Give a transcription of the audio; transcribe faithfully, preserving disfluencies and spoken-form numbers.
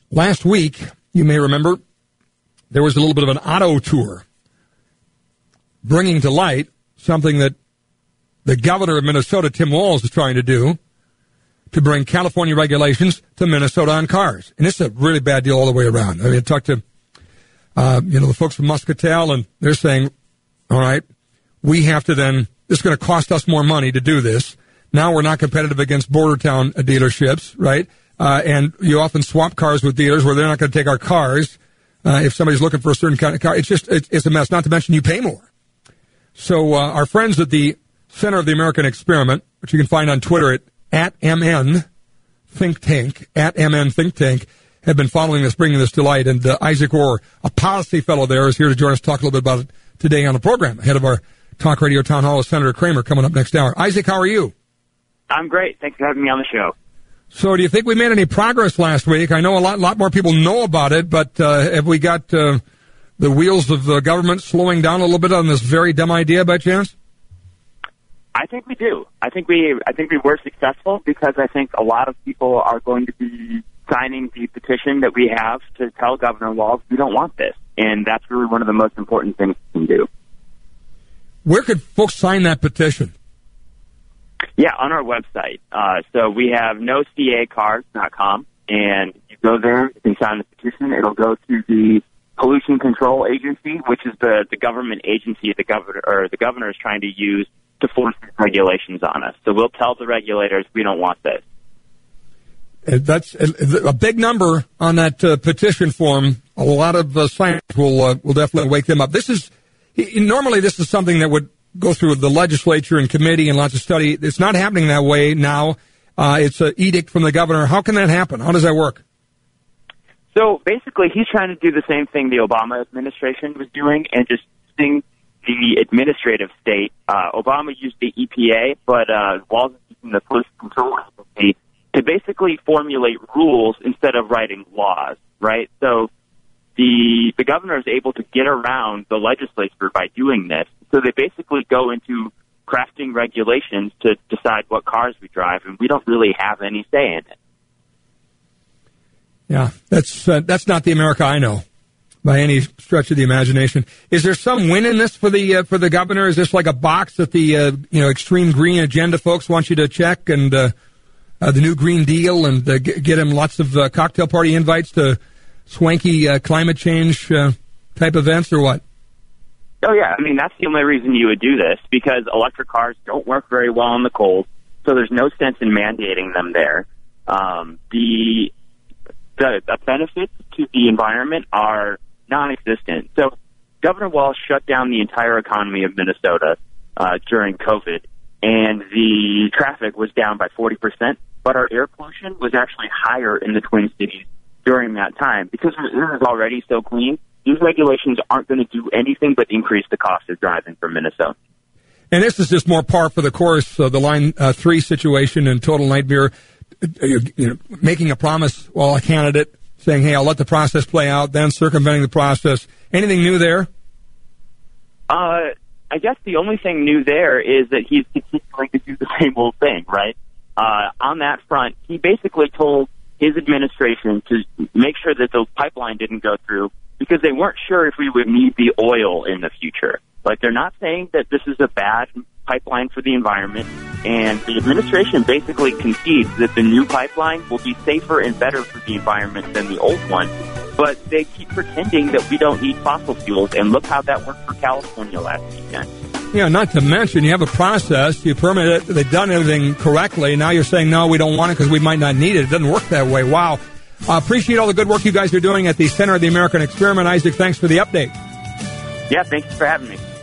Last week, you may remember, there was a little bit of an auto tour bringing to light something that the governor of Minnesota, Tim Walz, is trying to do to bring California regulations to Minnesota on cars. And it's a really bad deal all the way around. I mean, I talked to, uh, you know, the folks from Muscatel, and they're saying, all right, we have to then, this is going to cost us more money to do this. Now we're not competitive against border town dealerships, right? Uh, and you often swap cars with dealers where they're not going to take our cars uh, if somebody's looking for a certain kind of car. It's just, it's, it's a mess, not to mention you pay more. So uh, our friends at the Center of the American Experiment, which you can find on Twitter at, at M N Think Tank, at M N Think Tank, have been following this, bringing this to light. And uh, Isaac Orr, a policy fellow there, is here to join us, talk a little bit about it today on the program, ahead of our Talk Radio Town Hall with Senator Kramer coming up next hour. Isaac, how are you? I'm great. Thanks for having me on the show. So do you think we made any progress last week? I know a lot, lot more people know about it, but uh, have we got uh, the wheels of the government slowing down a little bit on this very dumb idea by chance? I think we do. I think we I think we were successful because I think a lot of people are going to be signing the petition that we have to tell Governor Walz we don't want this. And that's really one of the most important things we can do. Where could folks sign that petition? Yeah, on our website. Uh, so we have no c a cars dot com, and you go there, you can sign the petition. It'll go to the Pollution Control Agency, which is the, the government agency the governor or the governor is trying to use to force regulations on us. So we'll tell the regulators we don't want this. That's a, a big number on that uh, petition form. A lot of uh, science will uh, will definitely wake them up. This is normally this is something that would go through the legislature and committee and lots of study. It's not happening that way now. Uh, it's an edict from the governor. How can that happen? How does that work? So basically, he's trying to do the same thing the Obama administration was doing and just using the administrative state. Uh, Obama used the E P A, but uh, Walz is using the Pollution Control Agency to basically formulate rules instead of writing laws, right? So the the governor is able to get around the legislature by doing this. So they basically go into crafting regulations to decide what cars we drive, and we don't really have any say in it. Yeah, that's uh, that's not the America I know by any stretch of the imagination. Is there some win in this for the uh, for the governor? Is this like a box that the uh, you know extreme green agenda folks want you to check, and uh, uh, the new Green Deal, and uh, g- get him lots of uh, cocktail party invites to swanky uh, climate change uh, type events, or what? Oh, yeah. I mean, that's the only reason you would do this, because electric cars don't work very well in the cold, so there's no sense in mandating them there. Um, the, the the benefits to the environment are non-existent. So Governor Walz shut down the entire economy of Minnesota uh, during COVID, and the traffic was down by forty percent, but our air pollution was actually higher in the Twin Cities during that time. Because our air is already so clean, these regulations aren't going to do anything but increase the cost of driving from Minnesota. And this is just more par for the course, uh, the Line uh, three situation and total nightmare. You know, making a promise while a candidate saying, hey, I'll let the process play out, then circumventing the process. Anything new there? Uh, I guess the only thing new there is that he's continuing to do the same old thing, right? Uh, on that front, he basically told his administration to make sure that the pipeline didn't go through because they weren't sure if we would need the oil in the future. Like, they're not saying that this is a bad pipeline for the environment, and the administration basically concedes that the new pipeline will be safer and better for the environment than the old one, but they keep pretending that we don't need fossil fuels, and look how that worked for California last weekend. Yeah, not to mention, you have a process, you permit it, they've done everything correctly, now you're saying, no, we don't want it because we might not need it. It doesn't work that way. Wow. Uh, appreciate all the good work you guys are doing at the Center of the American Experiment. Isaac, thanks for the update. Yeah, thanks for having me.